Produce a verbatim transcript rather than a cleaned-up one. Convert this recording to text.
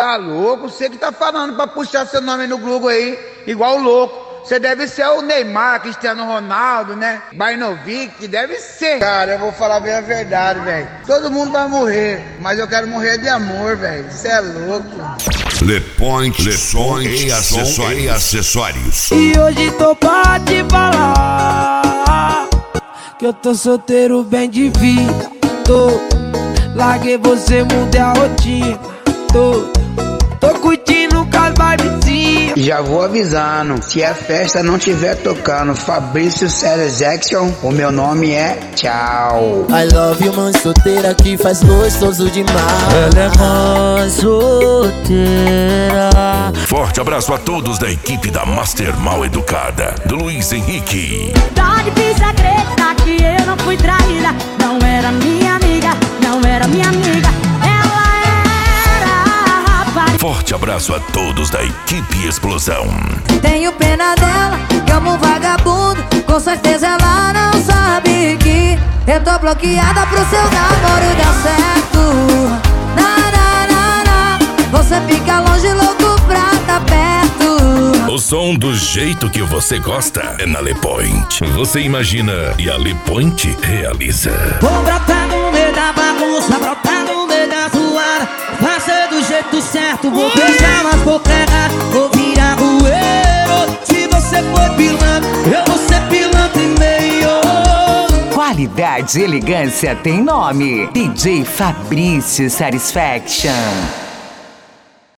Tá louco? Você que tá falando pra puxar seu nome no Google aí, igual o louco. Você deve ser o Neymar, Cristiano Ronaldo, né? Bainovic, deve ser. Cara, eu vou falar bem a verdade, velho. Todo mundo vai morrer, mas eu quero morrer de amor, velho. Você é louco. Le Point, Le Point e acessórios. e acessórios. E hoje tô pra te falar que eu tô solteiro bem de vida. Tô, larguei você, mudei a rotina. Tô, tô curtindo com as barbezinhas. Já vou avisando, se a festa não tiver tocando Fabrício Series Action, o meu nome é tchau. I love you, mãe solteira que faz gostoso demais. Ela é mãe solteira. Forte abraço a todos da equipe da Master Mal Educada, do Luiz Henrique. Tá difícil acreditar que eu não fui traída. Não era minha amiga, não era minha amiga. Forte abraço a todos da equipe Explosão. Tenho pena dela, que amo um vagabundo. Com certeza ela não sabe que eu tô bloqueada pro seu namoro dar certo. Na, na, na, na. Você fica longe, louco pra tá perto. O som do jeito que você gosta é na Le Point. Você imagina e a Le Point realiza. Vou brotar no meio da bagunça, brotar no meio da zoada. Vai ser do jeito certo, vou beijar nas bocas erradas, vou virar rueiro. Se você for pilantra, eu vou ser pilantra e meio. Qualidade e elegância tem nome. D J Fabrício Satisfaction.